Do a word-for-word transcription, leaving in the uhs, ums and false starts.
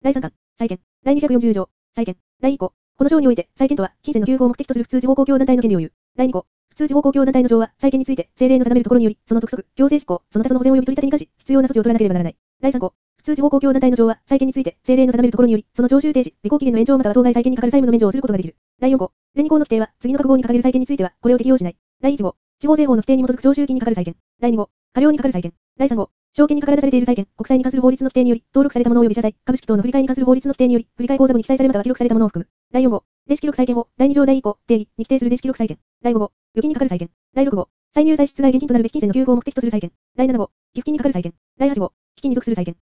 だいさんかん、債権。だいにひゃくよんじゅう条、債権。だいいっ項、この章において、債権とは、金銭の給付を目的とする普通地方公共団体の権利を言う。だいに項、普通地方公共団体の条は、債権について、政令の定めるところにより、その督促、強制執行、その他その保全及び取り立てに関し、必要な措置を取らなければならない。だいさん項、普通地方公共団体の条は、債権について、政令の定めるところにより、その徴収停止、履行期限の延長または当該債権にかかる債務の免除をすることができる。だいよん項、全に項の規定は、次の各号に掲げる債権については、これを適用しない。だいいち号、地方税法の規定に基づく徴収金にかかる債権。だいに号、過料にかかる債権。だいさん号、証券にから出されている債権、国債に関する法律の規定により、登録されたもの及び社債、株式等の振り替えに関する法律の規定により、振り替え口座簿に記載されまたは記録されたものを含む。だいよん号、電子記録債権法、だいに条だいいっ項、定義に規定する電子記録債権。だいご号、預金にかかる債権。だいろく号、歳入歳出外現金となるべき金銭の給付を目的とする債権。だいなな号、寄付金にかかる債権。だいはち号、基金に属する債権。